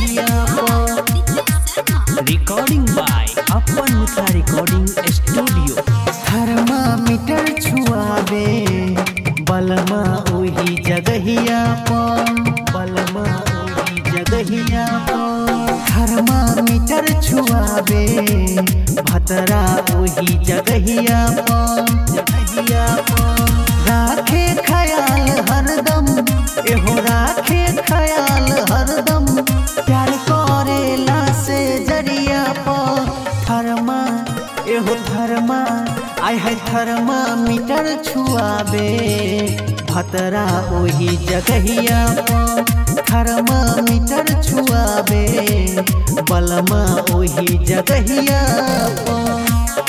जगहिया पर। Recording by अपन मिथिला रिकॉर्डिंग स्टूडियो। थर्मामीटर छुआवे बलमा ओही जगहिया पर, बलमा ओही जगहिया पर। थर्मामीटर छुआवे भतरा ओही जगहिया पर, जगहिया पर। राखे ख्याल हरदम, एहो राखे ख्याल हरदम, प्यार करेला से जरिया पर। थर्मा एहो थर्मा आय है थर्मामीटर छुआवे भतरा ओही जगहिया पर। थर्मामीटर छुआवे बलमा ओही जगहिया पर।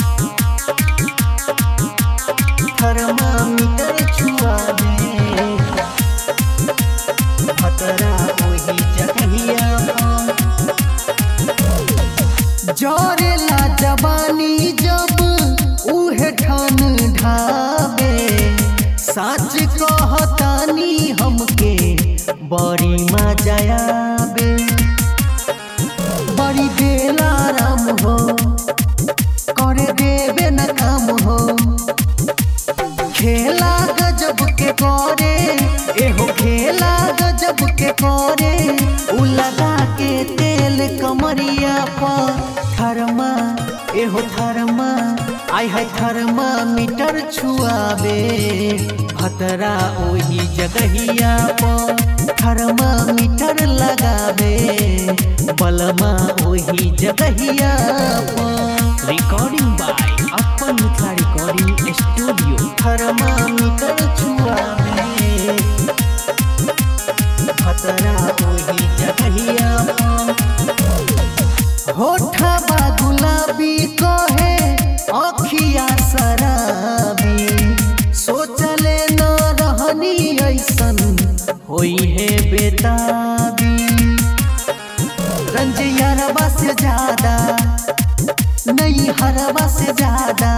थर्मामीटर छुआवे भतरा ओही जगहिया पर। जोरेला जवानी जब उहे ठान ढावे, सच कहतानी हमके बड़ी मजा आवे। बड़ी बेलाराम हो करे देवे न काम हो, खेला गजब के करे, एहो खेला गजब के करे। उ लगा के तेल कमरिया पर। थर्मा एहो थर्मा आय है थर्मामीटर छुआवे भतरा ओही जगहिया पर। थर्मामीटर लगावे बलमा ओही जगहिया पर। रिकॉर्डिंग बाय अपन मिथिला रिकॉर्डिंग स्टूडियो। थर्मामीटर छुआवे भतरा ओही जगहिया पर। होठवा गुलाबी कहे अखिया शराबी, सोचले न रहनी ऐसन होई है बेताबी। रंजियरवा से ज्यादा नहीं हरवा से ज्यादा,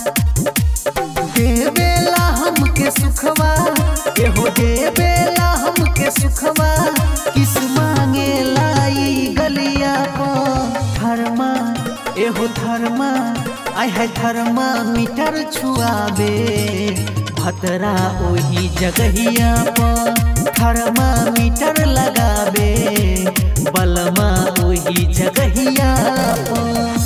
देवेला हमके सुखवा, एहो देवेला हमके सुखवा। किस मांगे लाई गलिया पर। थर्मा एहो थर्मा आय है थर्मामीटर छुआवे भतरा ओही जगहिया पर। थर्मामीटर लगावे बलमा ओही जगहिया पर।